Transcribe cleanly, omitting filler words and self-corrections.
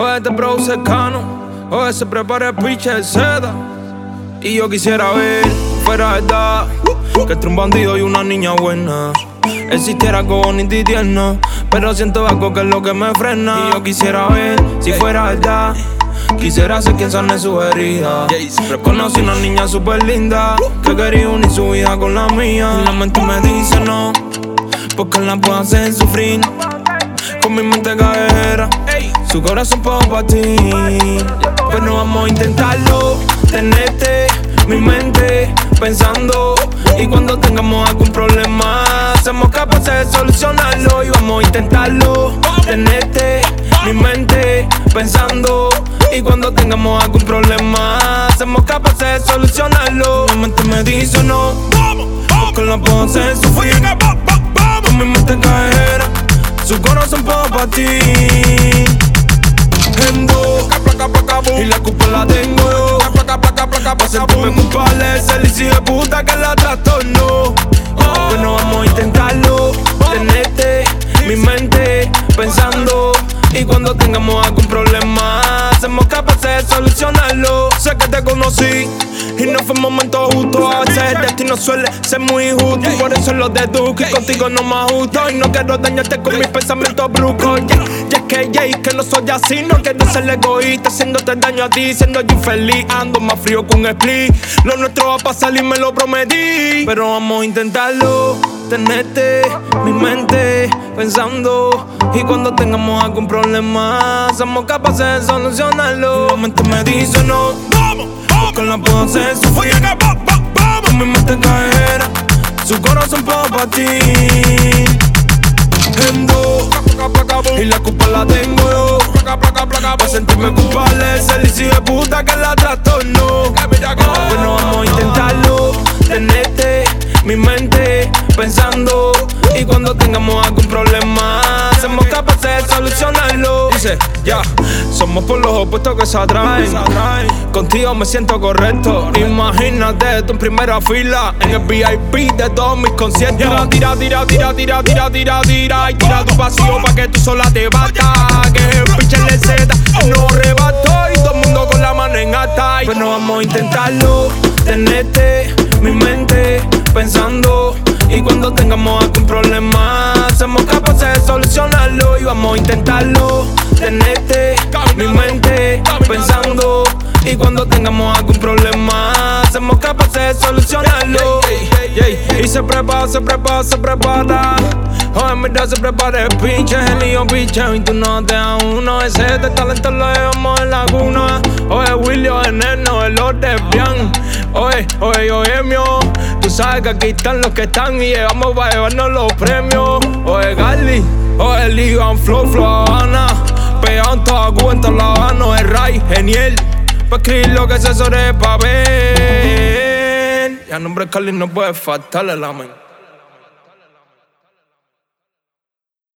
Oye, te produce Cano. Oye, se prepara el pinche de seda. Y yo quisiera ver, fuera verdad, que entre un bandido y una niña buena existiera algo bonito y tierno, pero siento algo que es lo que me frena. Y yo quisiera ver, si fuera verdad, quisiera ser quien sane su herida. Conocí una niña super linda que quería unir su vida con la mía. Y la mente me dice no, porque la puedo hacer sufrir. Con mi mente callejera, su corazón puedo partir. Pues no vamos a intentarlo, tenerte mi mente pensando. Y cuando tengamos algún problema, somos capaces de solucionarlo. Y vamos a intentarlo, tenerte mi mente pensando. Y cuando tengamos algún problema, somos capaces de solucionarlo. Mi mente me dice no, porque la puedo hacer sufrir. Con mi mente callejera, su corazón puedo partir en dos, y la culpa la tengo yo. Pa' sentirme culpable, ese licio de puta que la trastornó. Pues no vamos a intentarlo, tenerte mi mente pensando. Y cuando tengamos algún problema, somos capaces de solucionarlo. Sé que te conocí y no fue un momento justo. A veces el destino suele ser muy injusto, y por eso lo deduzco y contigo no me ajusto. Y no quiero dañarte con mis pensamientos bruscos. Y es que no soy así, no quiero ser egoísta, haciéndote daño a ti, siendo yo infeliz. Ando más frío que un split. Lo nuestro va a pasar y me lo prometí. Pero vamos a intentarlo, tenerte mi mente pensando. Y cuando tengamos algún problema, somos capaces de solucionarlo. Mi mente me dice no, porque la puedo hacer sufrir. Con mi mente callejera, su corazón puedo partir en dos, y la culpa la tengo yo. Pa' sentirme culpable, ese licio de puta que la trastornó. Pues no vamos a intentarlo, tenerte mi mente pensando. Y cuando tengamos algún problema, somos capaces de solucionarlo. Dice, ya, somos por los opuestos que se atraen. Contigo me siento correcto. Imagínate tú en primera fila, en el VIP de todos mis conciertos. Tira y tira tu pasión pa' que tú sola te batas. Que el pinche le zeta, no rebato. Y todo el mundo con la mano en alta. Pues no vamos a intentarlo, tenerte mi mente pensando. Y cuando tengamos algún problema, somos capaces de solucionarlo. Y vamos a intentarlo, tenerte mi mente pensando. Y cuando tengamos algún problema, somos capaces de solucionarlo. Y se prepara. Oye, mira, se prepara el pinche genio, biche. Y tú no te das uno. Ese de talento lo llevamos en la cuna. Oye, Willy, oye, Neno, el Ordebian. Oye, mío. Tú sabes que aquí están los que están y llegamos para llevarnos los premios. Oye, Gali, oye, Ligan, Flow, Habana. Pegado en toda Cuba, en toda La Habana. El Ray, genial. Pa' escribir lo que se sobre el papel. Y a nombre de Carly no puede faltarle la mente.